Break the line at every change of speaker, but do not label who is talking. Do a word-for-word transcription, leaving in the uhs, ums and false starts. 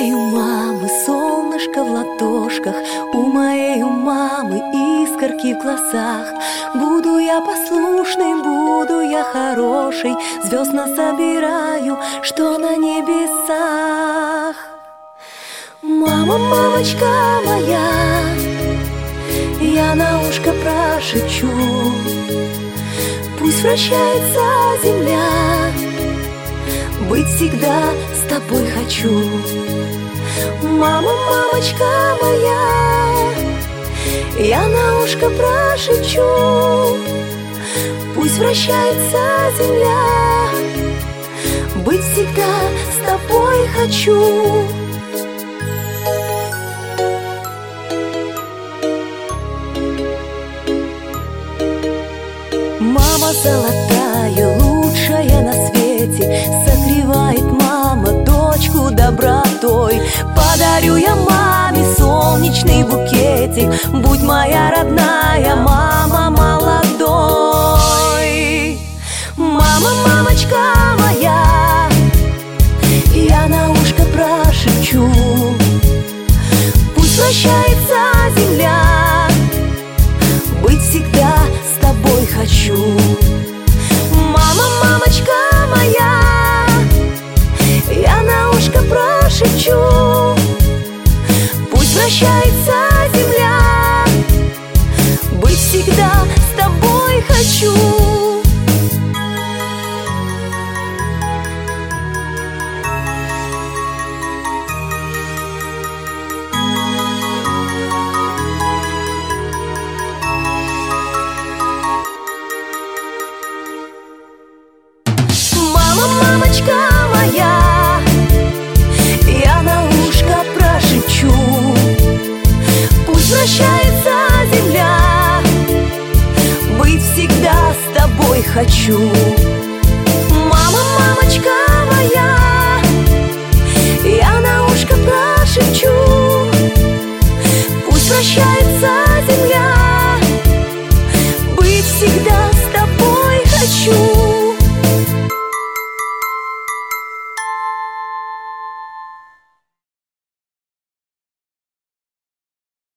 моей мамы солнышко в ладошках, у моей мамы искорки в глазах. Буду я послушной, буду я хорошей, звезд насобираю, что на небесах. Мама, мамочка моя, я на ушко прошепчу, пусть вращается земля, быть всегда с тобой хочу. Мама, мамочка моя, я на ушко прошепчу, пусть вращается земля, быть всегда с тобой хочу. Мама золотая, лучшая на свете, согревает мама дочку добротой. Подарю я маме солнечный букетик, будь моя родная мама молодой. Мама, мамочка моя, я на ушко прошепчу, пусть вращается земля, быть всегда с тобой хочу. Мама, мамочка моя, я на ушко прошепчу, пусть вращается земля, быть всегда с тобой хочу. Мамочка моя, я на ушко прошепчу, пусть вращается земля, быть всегда с тобой хочу. Мама, мамочка моя, я на ушко прошепчу, пусть вращается